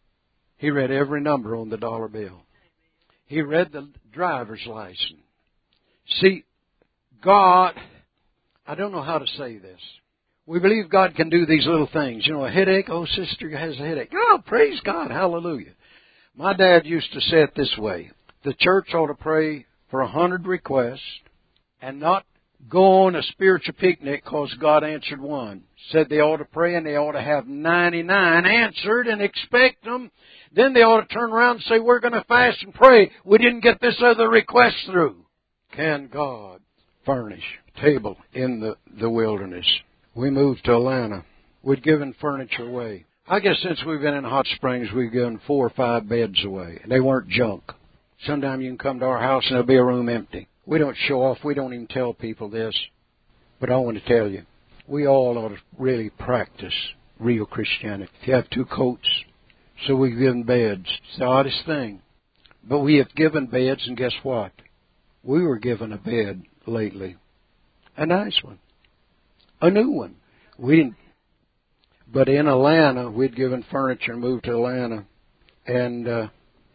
he read every number on the dollar bill. He read the driver's license. See, God, I don't know how to say this. We believe God can do these little things. You know, a headache, oh, sister has a headache. Oh, praise God, hallelujah. My dad used to say it this way. The church ought to pray for a hundred requests and not go on a spiritual picnic because God answered one. Said they ought to pray and they ought to have ninety-nine answered and expect them. Then they ought to turn around and say, we're going to fast and pray. We didn't get this other request through. Can God furnish a table in the, the wilderness? We moved to Atlanta. We'd given furniture away. I guess since we've been in Hot Springs, we've given four or five beds away. And they weren't junk. Sometime you can come to our house and there'll be a room empty. We don't show off. We don't even tell people this. But I want to tell you, we all ought to really practice real Christianity. If you have two coats, so we've given beds. It's the oddest thing. But we have given beds, and guess what? We were given a bed lately. A nice one. A new one. We didn't. But in Atlanta, we'd given furniture and moved to Atlanta. And uh,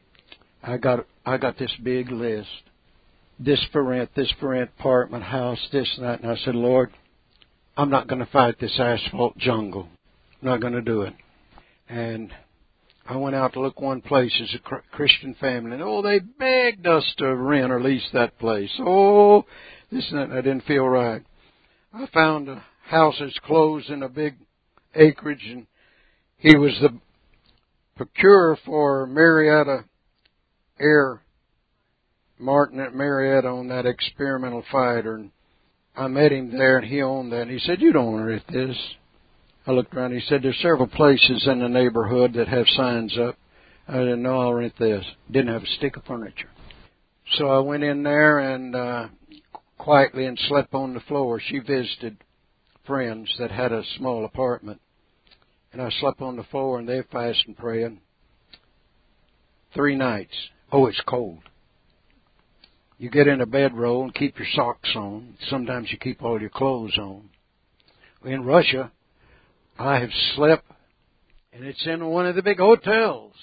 I got I got this big list. This for rent, this for rent, apartment, house, this and that. And I said, Lord, I'm not going to fight this asphalt jungle. I'm not going to do it. And I went out to look one place as a Christian family. And, oh, they begged us to rent or lease that place. Oh, this and that. And I didn't feel right. I found a house that's closed in a big acreage. And he was the procurer for Marietta Air Martin at Marietta on that experimental fighter, and I met him there, and he owned that, and he said, you don't want to rent this. I looked around, and he said, there's several places in the neighborhood that have signs up. I didn't know, I'll rent this. Didn't have a stick of furniture. So I went in there and uh, quietly and slept on the floor. She visited friends that had a small apartment, and I slept on the floor, and they fasted and praying. Three nights. Oh, it's cold. You get in a bedroll and keep your socks on. Sometimes you keep all your clothes on. In Russia, I have slept, and it's in one of the big hotels.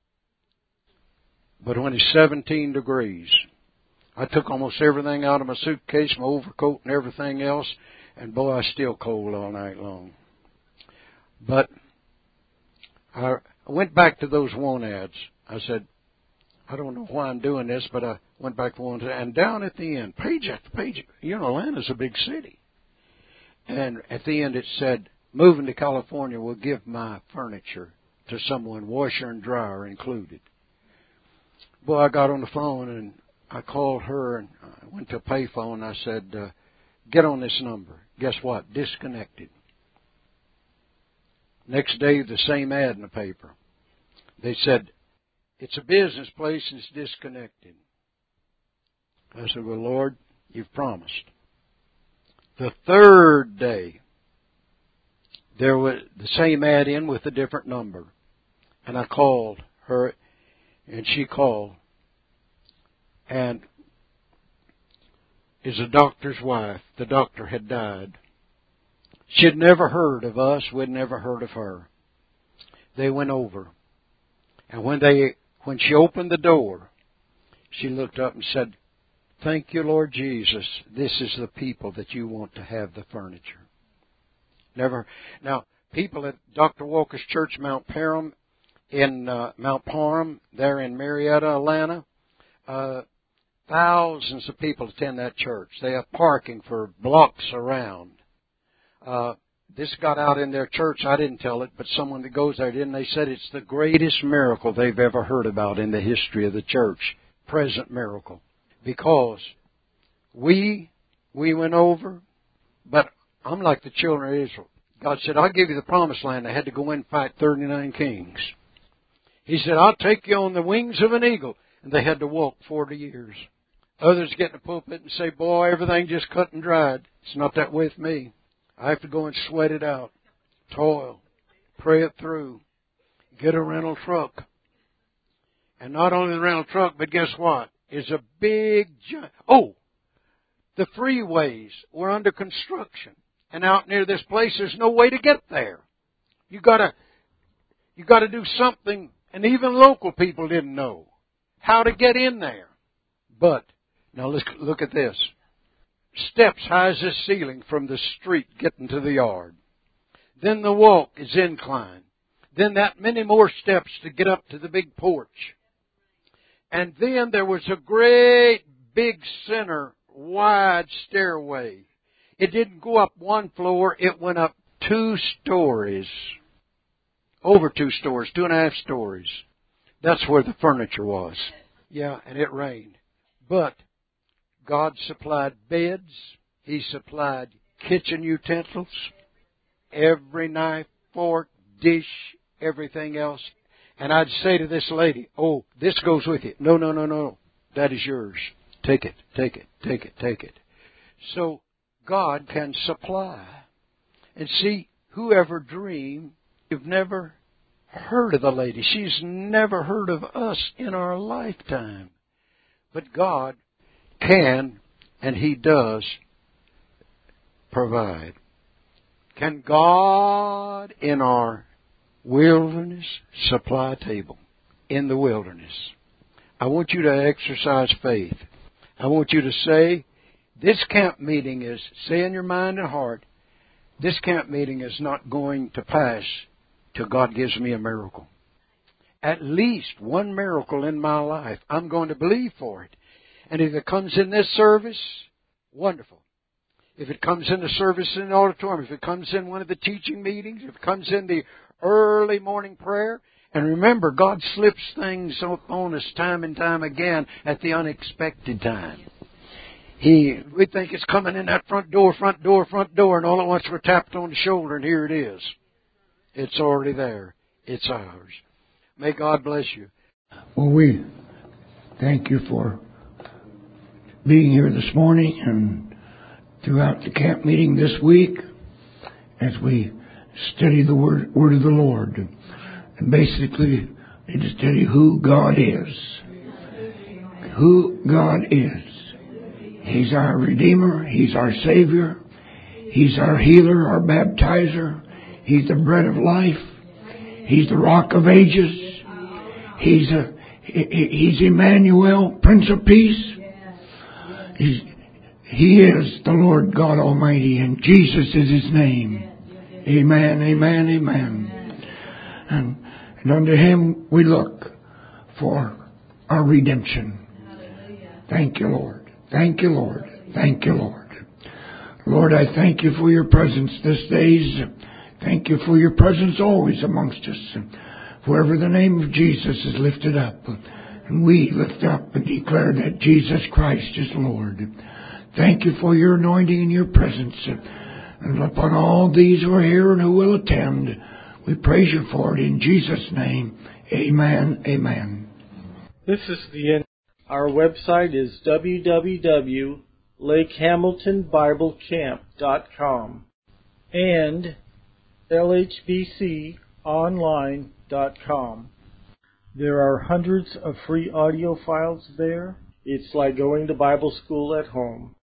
But when it's seventeen degrees, I took almost everything out of my suitcase, my overcoat and everything else, and boy, I was still cold all night long. But I went back to those want ads. I said, I don't know why I'm doing this, but I went back to one, and down at the end, page after page, you know, Atlanta's a big city. And at the end it said, moving to California will give my furniture to someone, washer and dryer included. Boy, I got on the phone, and I called her, and I went to a payphone, and I said, uh, get on this number. Guess what? Disconnected. Next day, the same ad in the paper. They said, it's a business place and it's disconnected. I said, well, Lord, you've promised. The third day, there was the same ad in with a different number. And I called her, and she called. And is a doctor's wife. The doctor had died. She'd never heard of us. We'd never heard of her. They went over. And when they When she opened the door, she looked up and said, thank you, Lord Jesus. This is the people that you want to have the furniture. Never. Now, people at Doctor Walker's Church, Mount Parham, in uh, Mount Parham, there in Marietta, Atlanta, uh, Thousands of people attend that church. They have parking for blocks around. Uh, this got out in their church. I didn't tell it, but someone that goes there did, and they said it's the greatest miracle they've ever heard about in the history of the church. Present miracle. Because we, we went over, but I'm like the children of Israel. God said, I'll give you the promised land. I had to go in and fight thirty-nine kings. He said, I'll take you on the wings of an eagle. And they had to walk forty years. Others get in the pulpit and say, boy, everything just cut and dried. It's not that way with me. I have to go and sweat it out, toil, pray it through, get a rental truck. And not only the rental truck, but guess what? It's a big giant. Oh, the freeways were under construction. And out near this place, there's no way to get there. You gotta, you gotta do something, and even local people didn't know how to get in there. But, now let's look at this. Steps high as this ceiling from the street getting to the yard. Then the walk is inclined. Then that many more steps to get up to the big porch. And then there was a great big center wide stairway. It didn't go up one floor, it went up two stories. Over two stories, two and a half stories. That's where the furniture was. Yeah, and it rained. But God supplied beds. He supplied kitchen utensils. Every knife, fork, dish, everything else. And I'd say to this lady, oh, this goes with you. No, no, no, no. That is yours. Take it, take it, take it, take it. So God can supply. And see, whoever dreamed, you've never heard of the lady. She's never heard of us in our lifetime. But God can, and He does, provide. Can God in our wilderness supply a table? In the wilderness. I want you to exercise faith. I want you to say, this camp meeting is, say in your mind and heart, this camp meeting is not going to pass till God gives me a miracle. At least one miracle in my life. I'm going to believe for it. And if it comes in this service, wonderful. If it comes in the service in the auditorium, if it comes in one of the teaching meetings, if it comes in the early morning prayer, and remember, God slips things on us time and time again at the unexpected time. He, we think it's coming in that front door, front door, front door, and all at once we're tapped on the shoulder, and here it is. It's already there. It's ours. May God bless you. Well, we thank you for being here this morning and throughout the camp meeting this week as we study the word, word of the Lord. And basically, to study who God is. Who God is. He's our Redeemer. He's our Savior. He's our healer, our baptizer. He's the bread of life. He's the rock of ages. He's a, He's Emmanuel, Prince of Peace. He's, He is the Lord God Almighty, and Jesus is His name. Amen, amen, amen. And, and unto Him we look for our redemption. Thank you, Lord. Thank you, Lord. Thank you, Lord. Lord, I thank you for your presence this days. Thank you for your presence always amongst us. Wherever the name of Jesus is lifted up, and we lift up and declare that Jesus Christ is Lord. Thank you for your anointing and your presence. And upon all these who are here and who will attend, we praise you for it in Jesus' name. Amen. Amen. This is the end. Our website is w w w dot lake hamilton bible camp dot com and l h b c online dot com. There are hundreds of free audio files there. It's like going to Bible school at home.